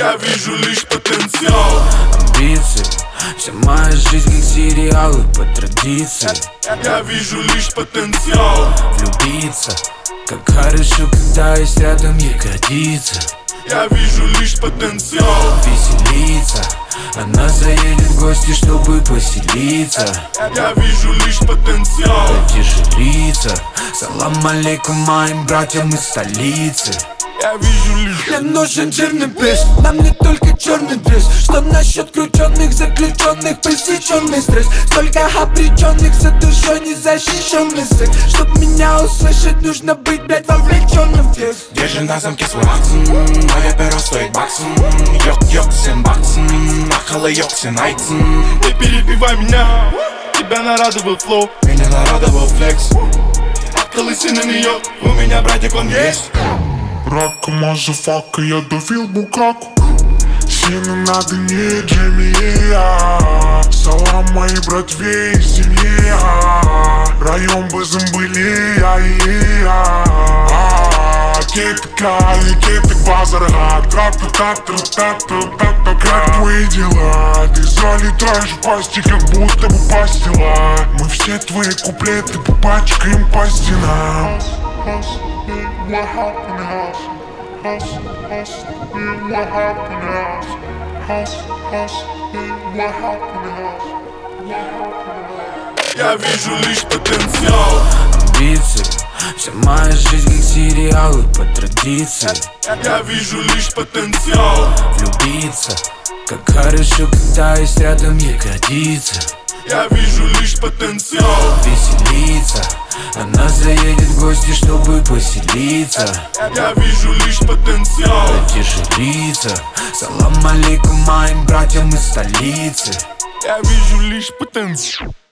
Я вижу лишь потенциал. Амбиции, вся моя жизнь как сериалы по традиции. Я вижу лишь потенциал. Влюбиться, как хорошо, когда есть рядом ягодица. Я вижу лишь потенциал. Веселиться, она заедет в гости, чтобы поселиться. Я вижу лишь потенциал. Тяжелиться, салам алейкум моим братьям из столицы. Я вижу лишь. Мне нужен жирный пресс, нам не только черный дресс. Что насчет крученных, заключенных, пресеченный стресс? Столько обреченных за душой незащищенный секс. Чтоб меня услышать, нужно быть, блядь, вовлеченным в текст. Держи на замке свой акцент, моя перо стоит баксом. Йок-йок, всем баксом, нахала йок, все найтсен. Не перебивай меня, тебя нарадовал флоу, Меня нарадовал флекс, колыси на нее. У меня братик, он есть. Рака, мазафака, я давил букаку. Сильно надо не Джимми. Салам моей братве из семьи. Район Базамбыли. Кетик базарга. Как твои дела? Ты залетаешь в пасти, как будто бы пастила. Мы все твои куплеты попачкаем по стенам. What happened to us? What happened to us? What happened to us? Я вижу лишь потенциал. Амбиции, вся моя жизнь как сериалы по традиции. Я вижу лишь потенциал. Влюбиться, как хорошо, когда есть рядом ягодица. Я вижу лишь потенциал. Веселиться, она заедет в гости, чтобы поселиться. Я вижу лишь потенциал. Тяжелиться, салам алейкум моим братьям из столицы. Я вижу лишь потенциал.